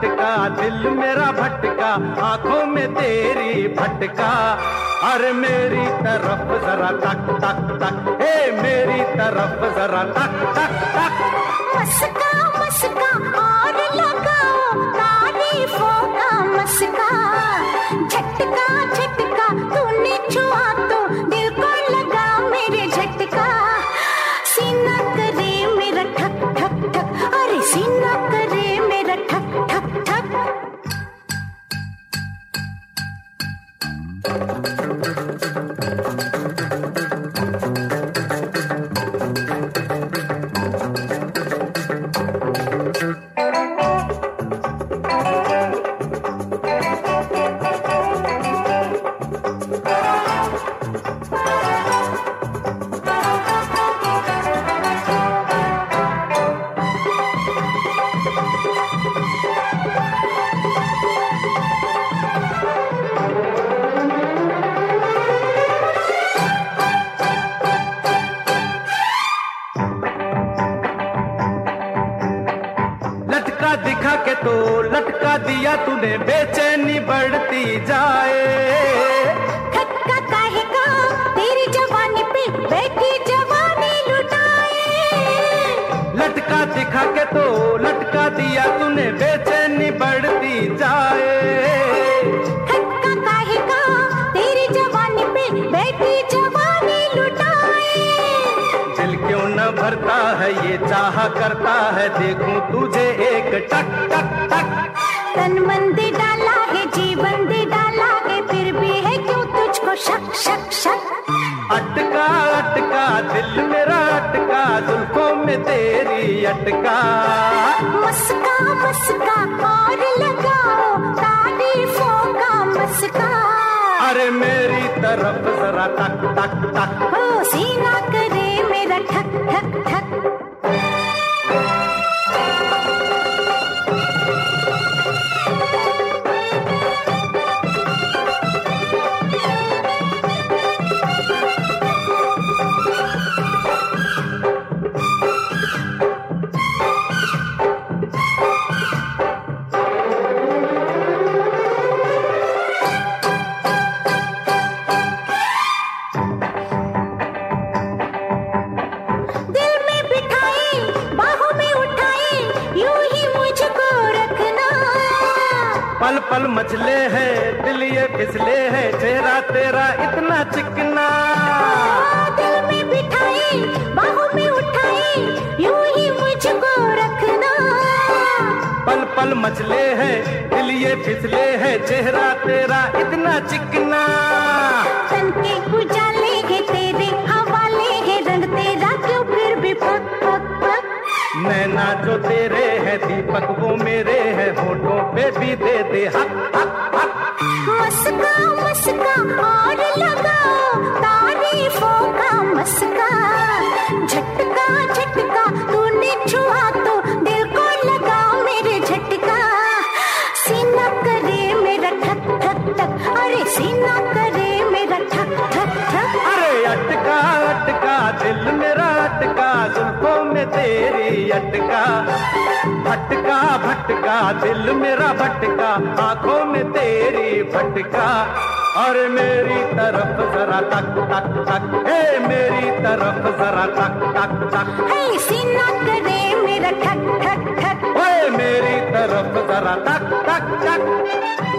भटका, दिल मेरा भटका, आंखों में तेरी भटका। अरे मेरी तरफ जरा तक तक तक, हे मेरी तरफ जरा तक तक तक। मस्का मस्का और लगाओ तारीफों का मस्का, झटका झटका तूने छुआ तो दिल को लगा मेरे झटका। सीना करे मेरा ठक ठक ठक, अरे सीना करे मेरा ठक ठक ठक। दिखा के तो लटका दिया तूने, बेचैनी बढ़ती जाए। खटका काहे का तेरी जवानी पे बैठी जवानी लुटाए। लटका दिखा के तो लटका दिया तूने, बेचैनी बढ़ती जाए। खटका काहे का तेरी जवानी पे बैठी जवानी लुटाए। दिल क्यों न भरता है ये चाहा करता है, देखूं तुझे एक टक टक टक। तन मन दे डाला है जीवन दे डाला है, फिर भी है क्यों तुझको शक शक शक। अटका अटका दिल मेरा अटका, जुल्फों में तेरी अटका। मस्का मस्का और लगाओ तारीफों का मस्का। अरे मेरी तरफ जरा तक तक तक, हो सीना करे मेरा ठक ठक ठक। पल पल मचले है दिल ये फिसले है, चेहरा तेरा इतना चिकना। दिल में बिठाए बाहों में उठाए, यूं ही मुझको रखना। पल पल मचले है दिल ये फिसले है, चेहरा तेरा इतना चिकना। तन के उजाले है तेरे हवाले है, रंग तेरा क्यों फिर भी फक फक फक। नैना जो तेरे है दीपक वो मेरे है, होठों पे भी दे दे हक हक हक। मस्का मस्का और लगाओ तारीफों का मस्का, झटका झटका तूने छुआ तो दिल को लगा मेरे झटका। सीना करे मेरा ठक ठक ठक, अरे सीना करे मेरा ठक ठक ठक। अरे अटका अटका दिल मेरा अटका, जुल्फों में तेरी अटका। भटका भटका दिल मेरा भटका, आंखों में तेरी भटका। और मेरी तरफ जरा तक तक तक, हे मेरी तरफ जरा तक तक तक। हे सीना करे मेरा ठक ठक ठक, ओए मेरी तरफ जरा तक तक तक।